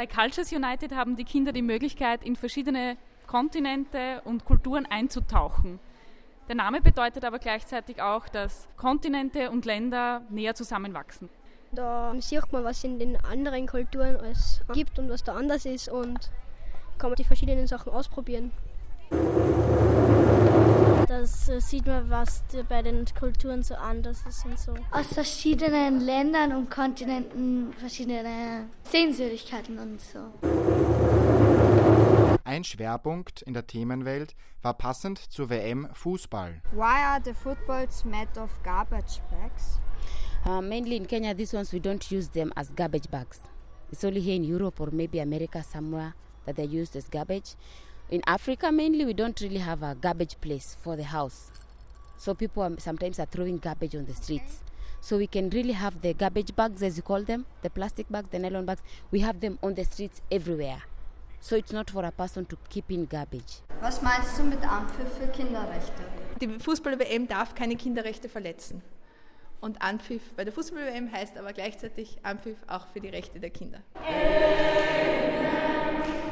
Bei Cultures United haben die Kinder die Möglichkeit, in verschiedene Kontinente und Kulturen einzutauchen. Der Name bedeutet aber gleichzeitig auch, dass Kontinente und Länder näher zusammenwachsen. Da sieht man, was in den anderen Kulturen alles gibt und was da anders ist und kann man die verschiedenen Sachen ausprobieren. Das sieht man, was bei den Kulturen so anders ist und so. Aus verschiedenen Ländern und Kontinenten verschiedene Sehenswürdigkeiten und so. Ein Schwerpunkt in der Themenwelt war passend zur WM Fußball. Why are the footballs made of garbage bags? Mainly in Kenya, these ones we don't use them as garbage bags. It's only here in Europe or maybe America somewhere that they're used as garbage. In Africa mainly we don't really have a garbage place for the house. So people sometimes are throwing garbage on the streets. So we can really have the garbage bags, as you call them, the plastic bags, the nylon bags, we have them on the streets everywhere. So it's not for a person to keep in garbage. Was meinst du mit Anpfiff für Kinderrechte? Die Fußball-WM darf keine Kinderrechte verletzen. Und Anpfiff bei der Fußball-WM heißt aber gleichzeitig Anpfiff auch für die Rechte der Kinder.